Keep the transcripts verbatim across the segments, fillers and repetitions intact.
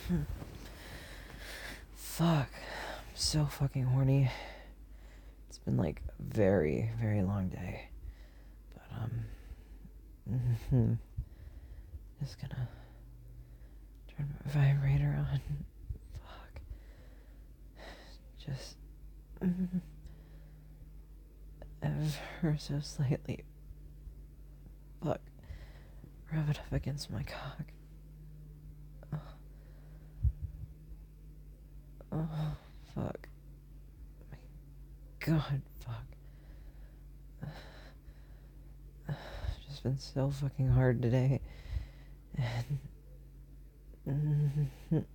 Fuck. I'm so fucking horny. It's been like a very, very long day. But, um. Just gonna turn my vibrator on. Fuck. Just. Ever so slightly. Fuck. Rub it up against my cock. Oh, oh fuck. My God, fuck. Just been so fucking hard today. And.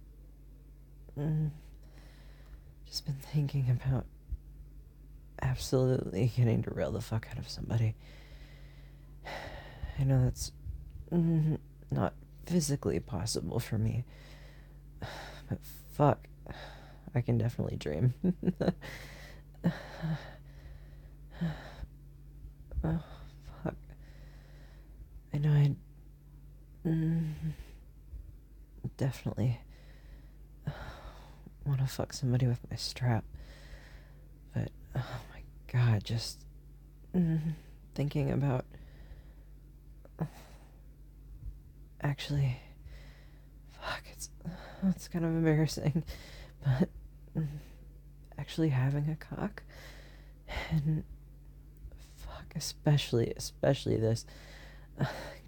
Just been thinking about absolutely getting to rail the fuck out of somebody. I know that's not physically possible for me, but fuck, I can definitely dream. Oh, fuck. I know I mm, definitely want to fuck somebody with my strap, but oh my God, just mm, thinking about actually, fuck, it's it's kind of embarrassing, but mm, actually having a cock and fuck, especially especially this uh,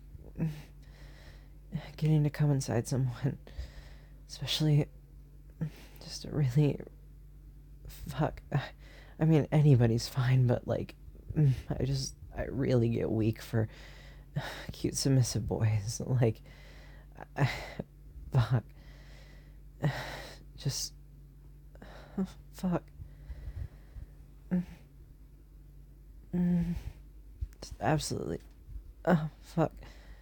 getting to come inside someone, especially just a really fuck. I mean, anybody's fine, but like, I just I really get weak for cute submissive boys. Like, I, fuck, just fuck. Just absolutely. Oh fuck.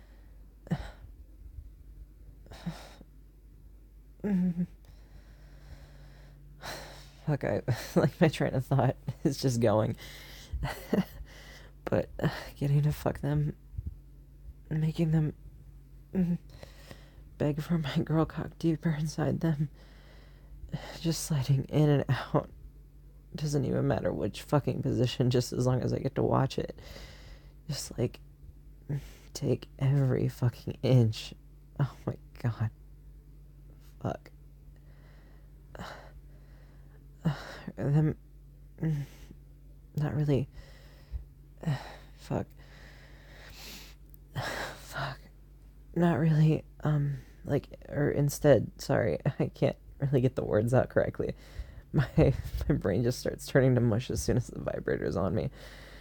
Fuck, I like my train of thought is just going. But uh, getting to fuck them, making them mm, beg for my girl cock deeper inside them, just sliding in and out. Doesn't even matter which fucking position, just as long as I get to watch it. Just like take every fucking inch. Oh my God. Fuck. Uh, them not really. Uh, fuck. Fuck. Not really. Um, like, or instead, sorry, I can't really get the words out correctly. My my brain just starts turning to mush as soon as the vibrator's on me.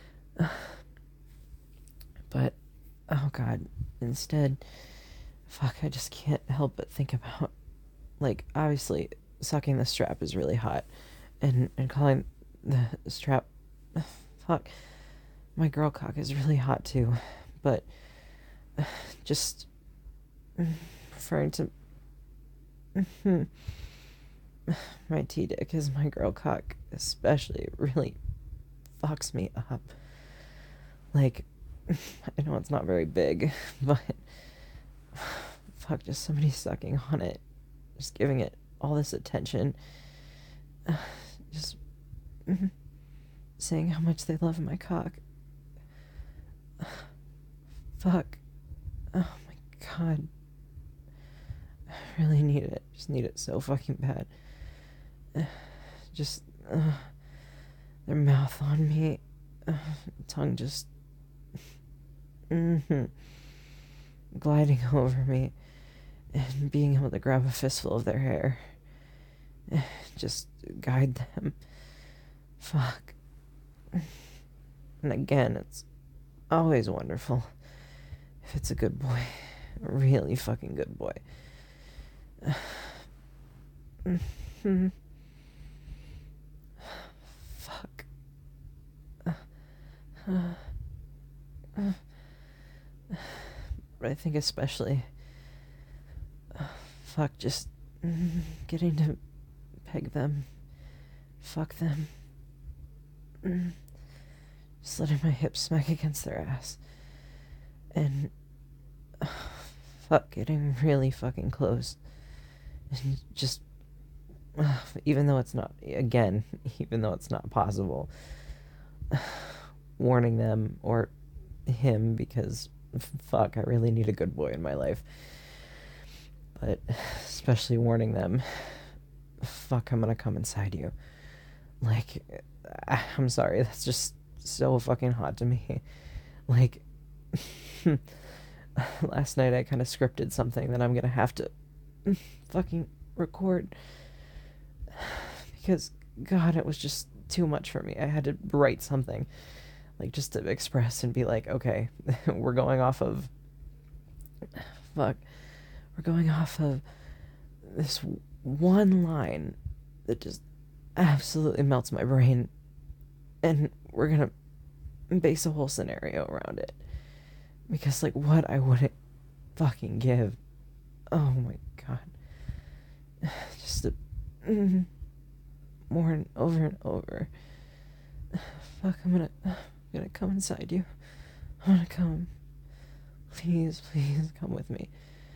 But, oh God, instead, fuck, I just can't help but think about, like, obviously, sucking the strap is really hot, and and calling the strap, fuck, my girl cock is really hot too, but just referring to my T dick as my girl cock, especially, really fucks me up. Like, I know it's not very big, but fuck, just somebody sucking on it, just giving it all this attention, just saying how much they love my cock. Fuck. Oh my God. I really need it. Just need it so fucking bad. Just uh, their mouth on me, uh, tongue just mm-hmm, gliding over me, and being able to grab a fistful of their hair, just guide them. Fuck. And again, it's always wonderful if it's a good boy, a really fucking good boy. Fuck. But I think especially, fuck, just getting to peg them, fuck them, just letting my hips smack against their ass, and fuck, getting really fucking close, And just, uh, even though it's not, again, even though it's not possible, warning them or him, because fuck, I really need a good boy in my life. But especially warning them, fuck, I'm gonna come inside you. Like, I'm sorry, that's just so fucking hot to me. Like, last night I kind of scripted something that I'm gonna have to fucking record because, God, it was just too much for me. I had to write something, like, just to express and be like, okay, we're going off of, fuck, we're going off of this one line that just absolutely melts my brain, and we're gonna base a whole scenario around it. Because, like, what I wouldn't fucking give. Oh my god. Just to, mm, more and over and over. Fuck, I'm gonna, I'm gonna come inside you. I'm gonna come. Please, please come with me.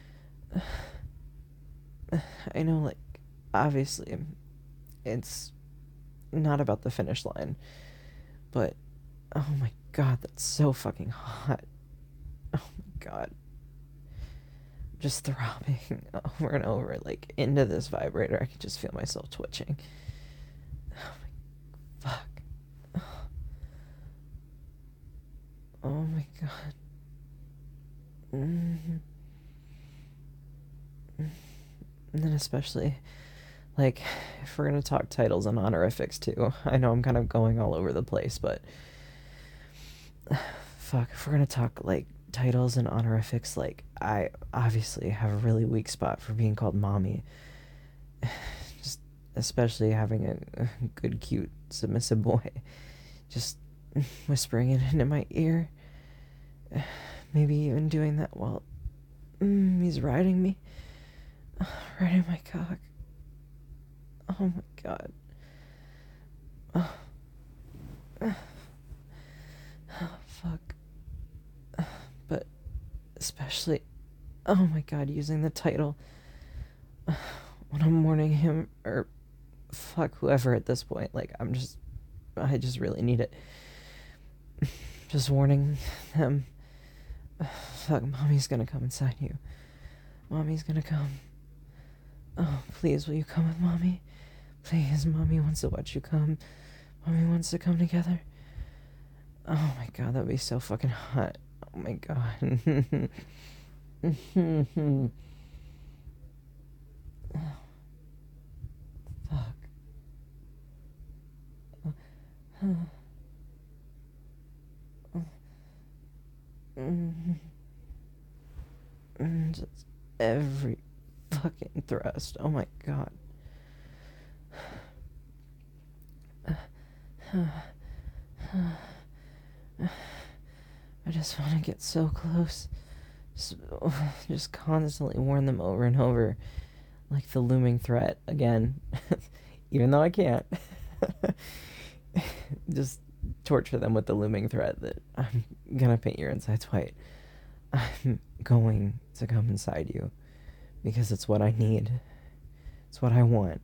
I know, like, obviously, it's not about the finish line, but oh my god, that's so fucking hot. Oh my god. Just throbbing over and over, like, into this vibrator. I can just feel myself twitching. Oh my fuck. Oh my god. Mm-hmm. And then especially, like, if we're gonna talk titles and honorifics too, I know I'm kind of going all over the place, but fuck, if we're gonna talk, like, titles and honorifics, like, I obviously have a really weak spot for being called mommy. Just especially having a, a good, cute, submissive boy just whispering it into my ear. Maybe even doing that while mm, he's riding me. Riding my cock. Oh my god. Oh, oh fuck. But especially, oh my god, using the title when I'm warning him, or fuck whoever at this point. Like, I'm just, I just really need it. Just warning them. Fuck, mommy's gonna come inside you. Mommy's gonna come. Oh, please, will you come with mommy? Please, mommy wants to watch you come. Mommy wants to come together. Oh my god, that'd be so fucking hot. Oh my god. Oh, fuck. Oh, oh, mm, mm, just every fucking thrust. Oh my god. I just want to get so close. Just, just constantly warn them over and over. Like the looming threat again. Even though I can't. Just torture them with the looming threat that I'm gonna paint your insides white. I'm going to come inside you. Because it's what I need. It's what I want.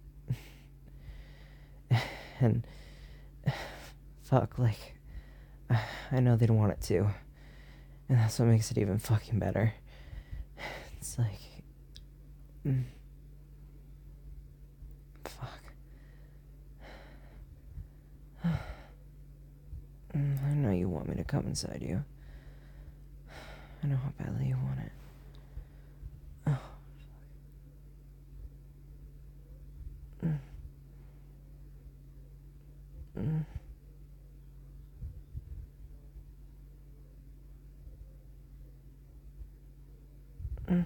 And fuck, like, I know they'd want it too. And that's what makes it even fucking better. It's like, mm, fuck. I know you want me to come inside you. I know how badly you want it. Oh. Mm. Mm. Mm.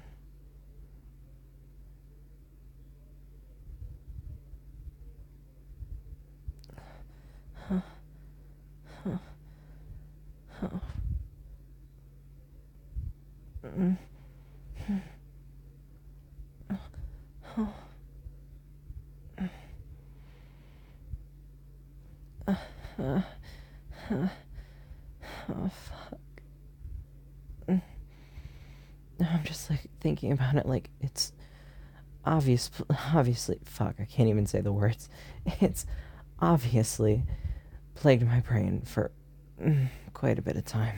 Huh. Huh. Huh. Mm. Huh. Uh, uh, uh, oh, fuck. Mm. I'm just, like, thinking about it like it's obvious, obviously, fuck, I can't even say the words. It's obviously plagued my brain for mm, quite a bit of time.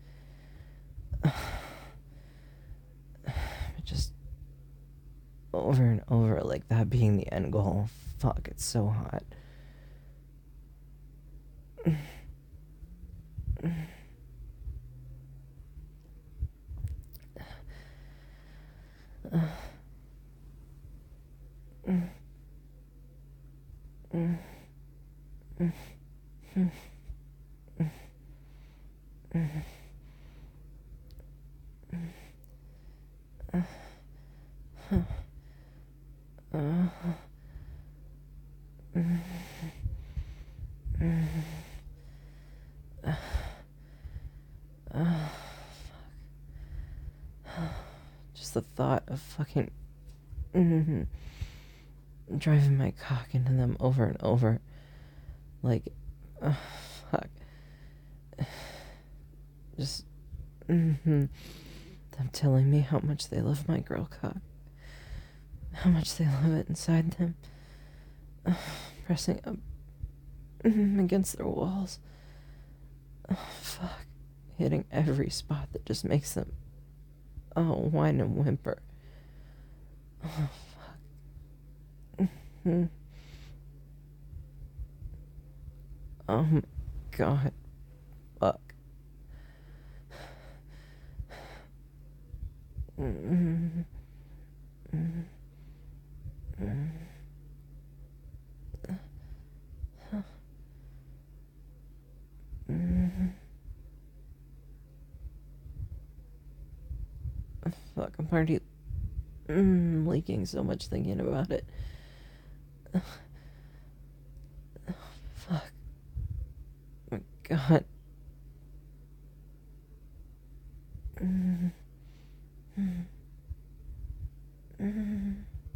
Just over and over, like that being the end goal. Fuck, it's so hot. Just the thought of fucking mm, driving my cock into them over and over, like, uh, fuck, just mm-hmm. them telling me how much they love my girl cock, how much they love it inside them, uh, pressing up mm, against their walls, oh, fuck, hitting every spot that just makes them, oh, whine and whimper. Oh, fuck. Mm-hmm. Oh my god. Fuck. Mm-hmm. Mm-hmm. Mm-hmm. Fuck, I'm already mm, leaking so much thinking about it. Oh, fuck. Oh my god. Mm-hmm. Mm-hmm.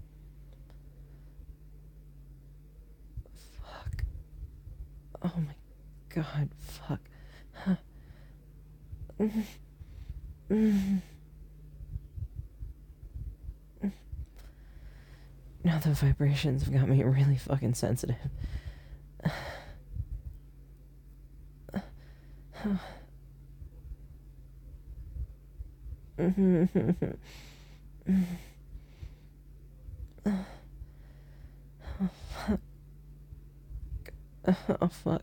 Fuck. Oh my god, fuck. Huh. Mm-hmm. Mm-hmm. Now the vibrations have got me really fucking sensitive. Oh fuck.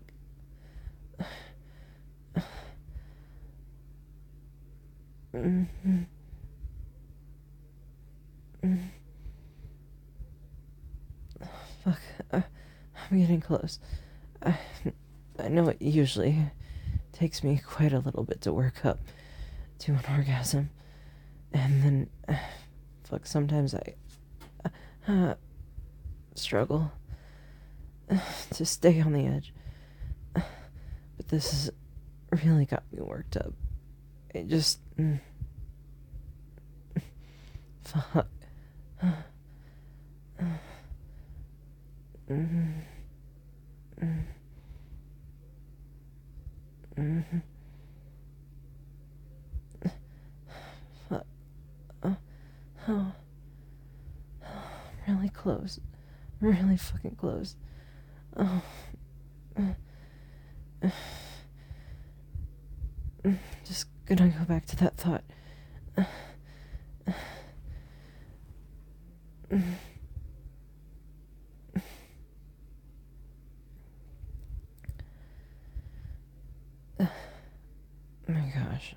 Mm-hmm. Mm-hmm. Fuck. Uh, I'm getting close. I, I know it usually takes me quite a little bit to work up to an orgasm. And then, uh, fuck, sometimes I uh, uh, struggle uh, to stay on the edge. Uh, but this has really got me worked up. It just... Mm, fuck. Mm-hmm. Mm-hmm. Fuck. Uh, oh. Really close. Really fucking close. Oh. Just gonna go back to that thought. Oh my gosh.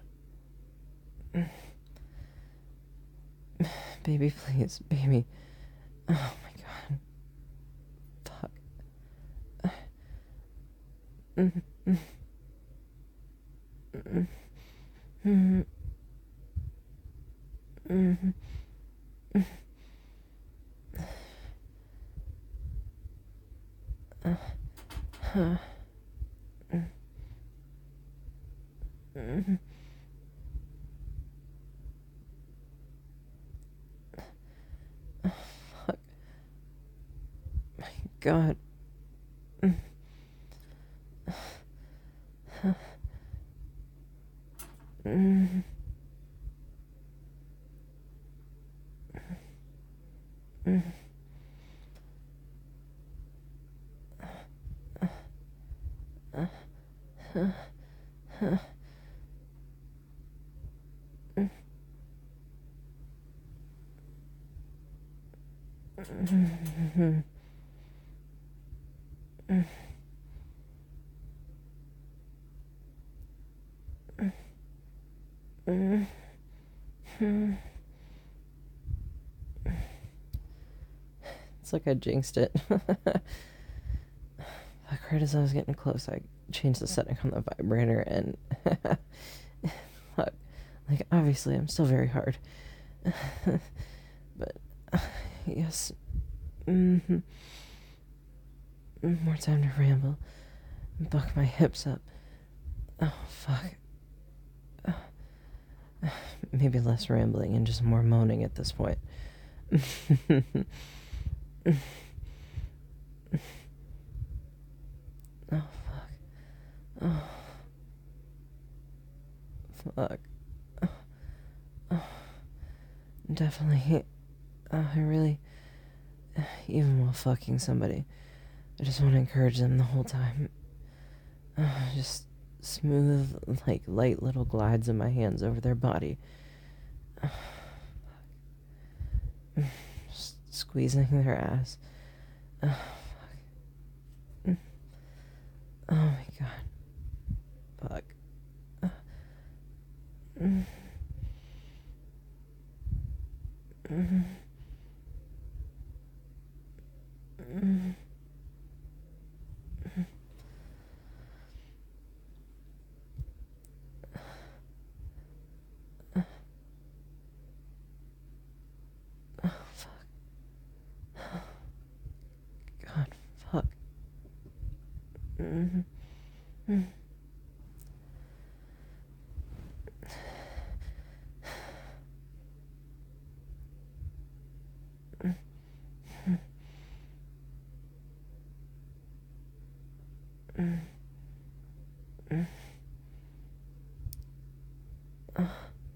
Baby, please, baby. Oh my god. Fuck. Mm-hmm. Mm-hmm. Mm-hmm. Uh, huh. Mm-hmm. Oh, fuck. My god. Mm. Mm. It's like I jinxed it. Like right as I was getting close, I changed the setting on the vibrator and fuck. Like obviously I'm still very hard. But yes. Mm-hmm. More time to ramble. Buck my hips up. Oh fuck. Uh, maybe less rambling and just more moaning at this point. Oh, fuck. Oh. Fuck. Oh. Oh. Definitely. Uh, I really... Even while fucking somebody, I just want to encourage them the whole time. Uh, just smooth, like, light little glides of my hands over their body. Uh, just squeezing their ass. Uh, fuck. Oh my god. Fuck. Uh, mm, mm, mm, mm. Oh, fuck. God, fuck. Mm-hmm. Mm-hmm. Mm, mm, oh,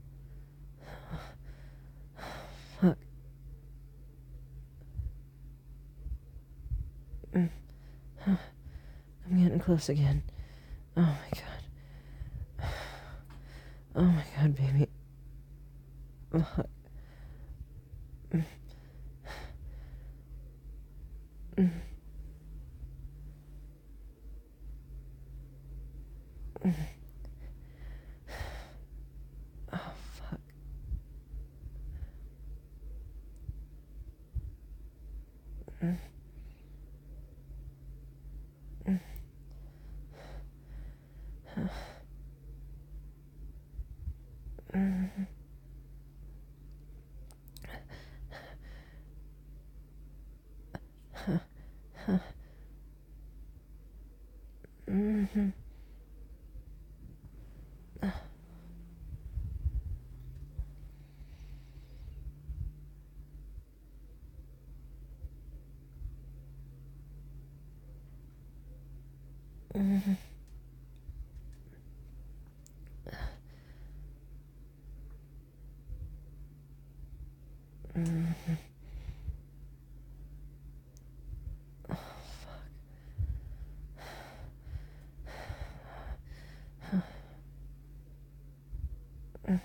fuck. Mm, oh, I'm getting close again. Oh my god. Oh my god, baby. Fuck. Mm, mm, mm. Oh fuck. Mm, mm. Mm, mm, mm, mm. Oh fuck. Mm,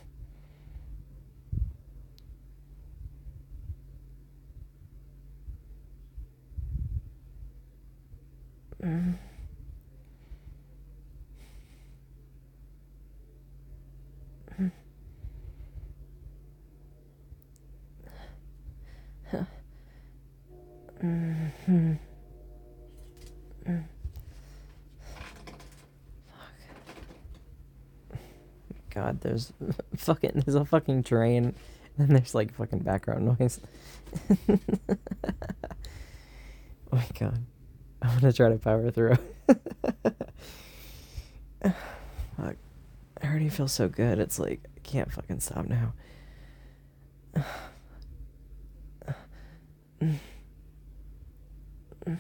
mm, mm. Mhm. Mm. God, there's fucking there's a fucking train and there's like fucking background noise. Oh my god. I'm gonna try to power through. Fuck. I already feel so good. It's like I can't fucking stop now. Mm. Mm.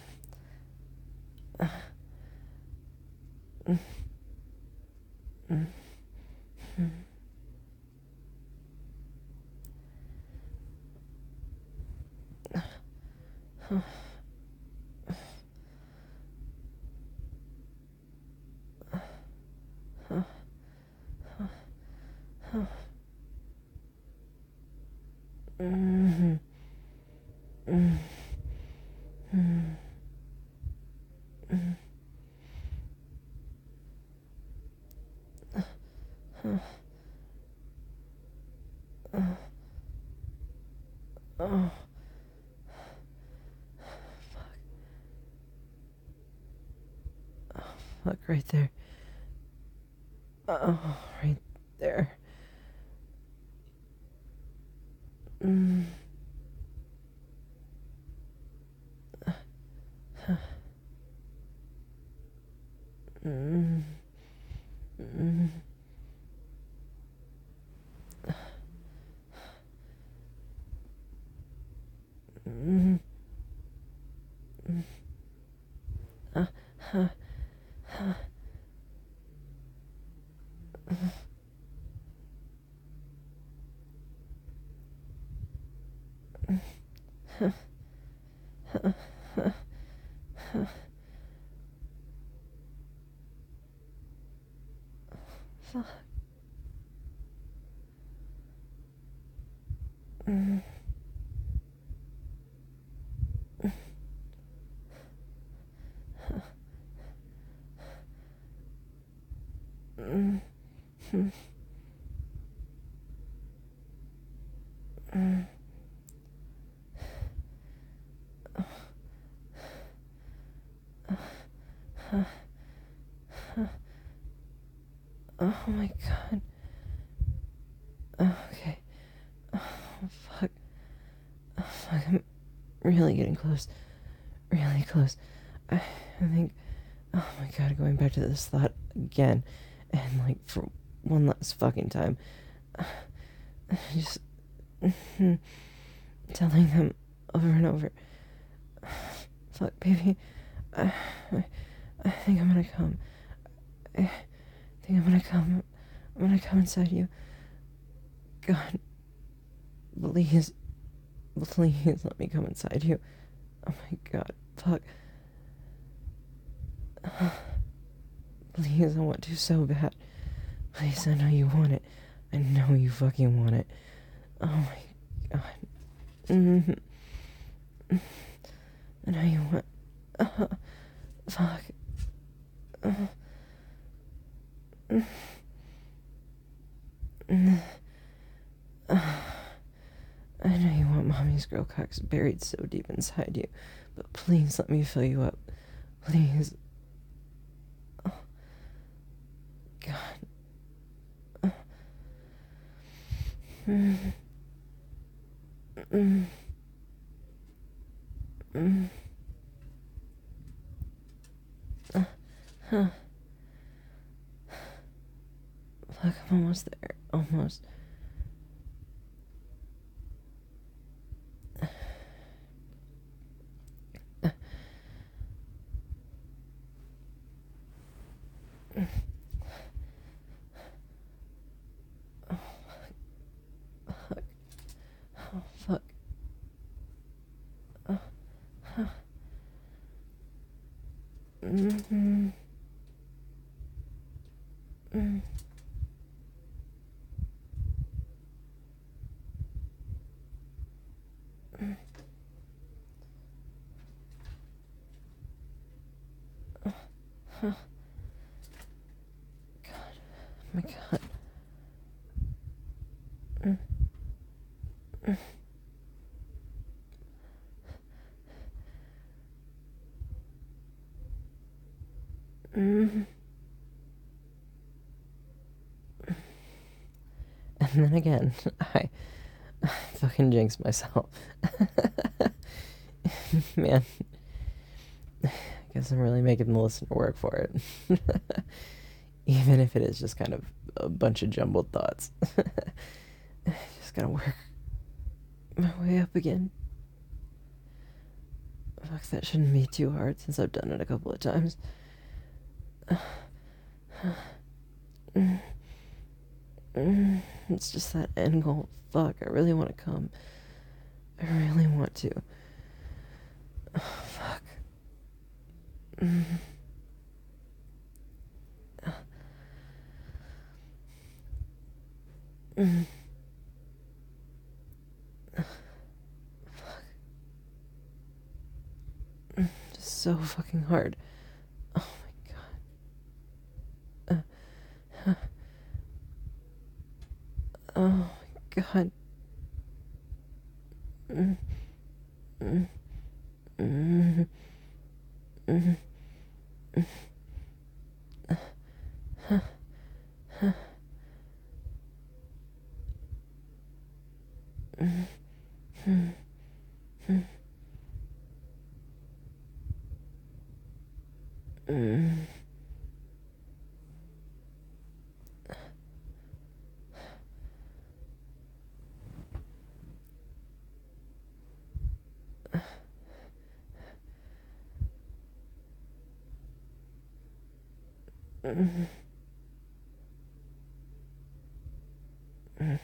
Mm. Mm. Mm. Mm-hmm. Mm-hmm. Oh, fuck, right there. Oh, right there. Mm. Mm. Mm. Mm. Uh, huh. Fuck. Mm. Mm. Mm. Mm. Oh my god. Okay. Oh, fuck. Oh, fuck. I'm really getting close. Really close. I, I think. Oh my god, going back to this thought again. And, like, for one last fucking time. Just. Telling them over and over. Fuck, baby. I, I, I think I'm gonna come. I think I'm gonna come. I'm gonna come inside you. God. Please. Please let me come inside you. Oh my god. Fuck. Please, I want to so bad. Please, I know you want it. I know you fucking want it. Oh my god. Mm-hmm. I know you want... Uh, fuck. Uh, mm, mm, uh, I know you want mommy's girl cocks buried so deep inside you, but please let me fill you up. Please. Oh, God. Uh, mm, mm, mm, uh, huh. Fuck, I'm almost there. Almost. Oh, fuck. Oh, huh. Mm-hmm. Mm. Mm. Oh, huh. God. Oh my god. Mm. Mm. Mm. And then again, I, I fucking jinxed myself. Man, I guess I'm really making the listener work for it. Even if it is just kind of a bunch of jumbled thoughts. Just gotta work my way up again. Fuck, that shouldn't be too hard since I've done it a couple of times. It's just that end goal. Fuck, I really want to come. I really want to. Mm. Mm. Just so fucking hard. Oh my god. Uh, uh, oh my god. Mm. Mm. Mm. Mm. Mm. Huh. Huh. Mm. Mm. Mm. Mm. Mm. Mm.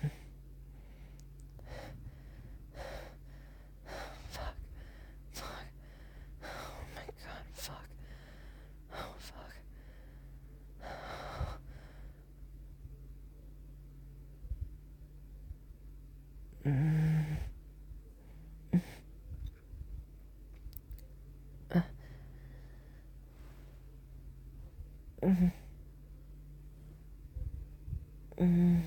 Fuck. Fuck. Oh my god. Fuck. Oh fuck. Mm. Uh. Mm. Mm.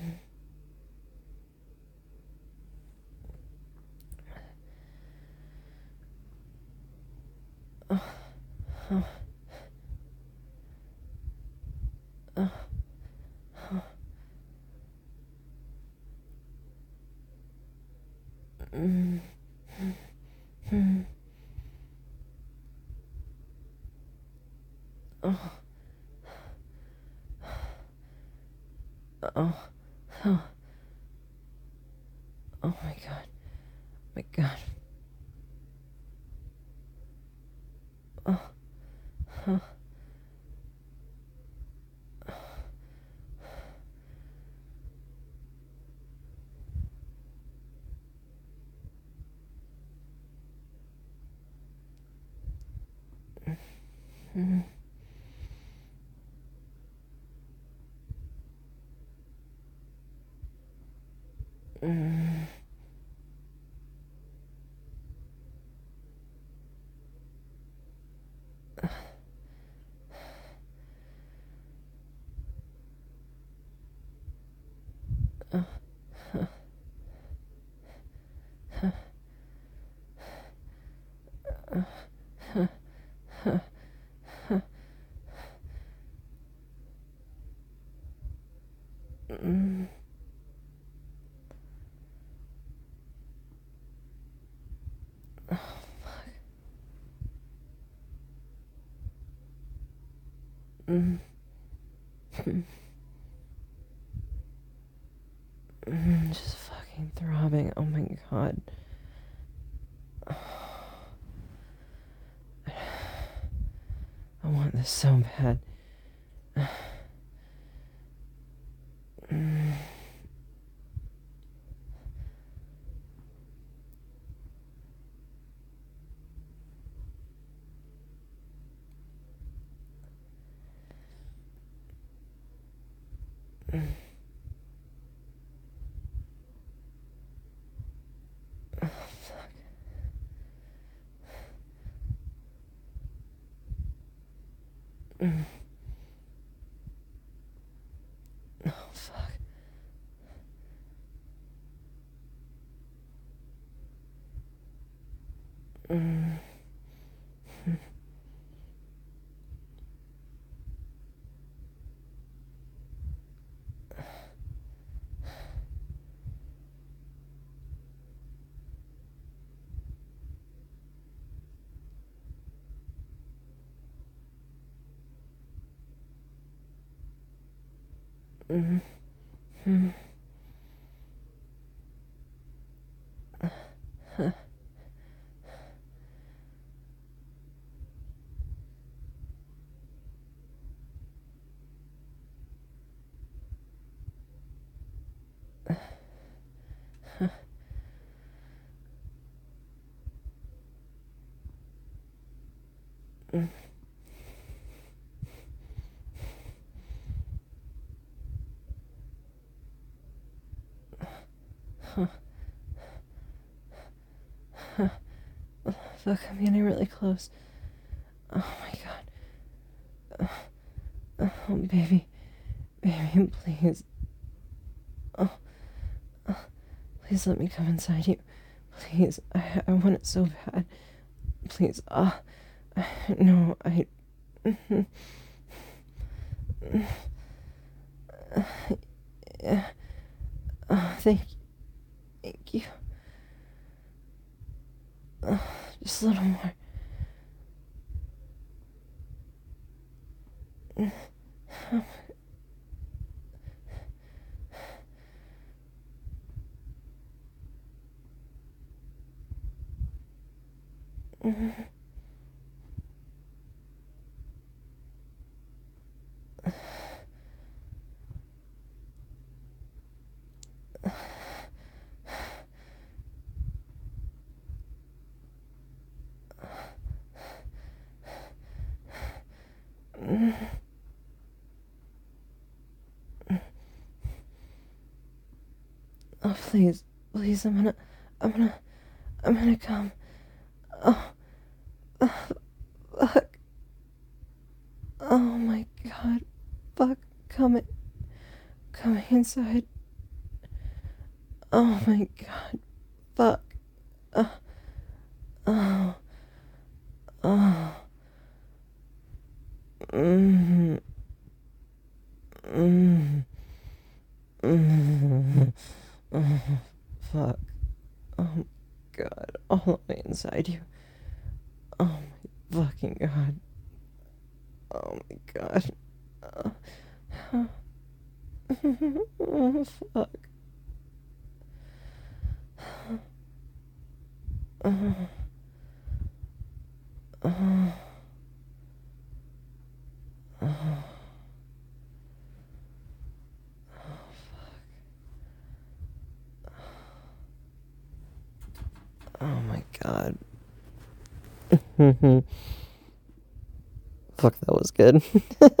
Oh. Oh. Oh. Oh. Mm. Mm. Oh. Oh. Oh. Oh my god. My god. Oh. Oh. Mm. Mm. Oh. Oh. Oh. Oh. Oh. Oh. Oh. Mm. Oh fuck. Mm. Mm. Mm. Just fucking throbbing. Oh my god. I want this so bad. Mm. Mm. Oh fuck. Mm. Oh fuck. Mm. Mm. Mm. Mm. Fuck, I'm getting really close. Oh my god. Oh, baby. Baby, please. Oh, oh, please let me come inside you. Please, I, I want it so bad. Please, ah. Uh, no, I... Yeah. Oh, thank you. Thank you. Oh, just a little more. Oh, please, please, I'm gonna, I'm gonna, I'm gonna come. Oh, oh, fuck. Oh my god, fuck, coming, coming inside. Oh my god, fuck. Uh, oh, oh. Mm, mm, mm, mm, fuck. Oh my god, all the way inside you. Oh my fucking god. Oh my god. Uh, oh, fuck. Uh, uh, uh, oh my god. Fuck, that was good.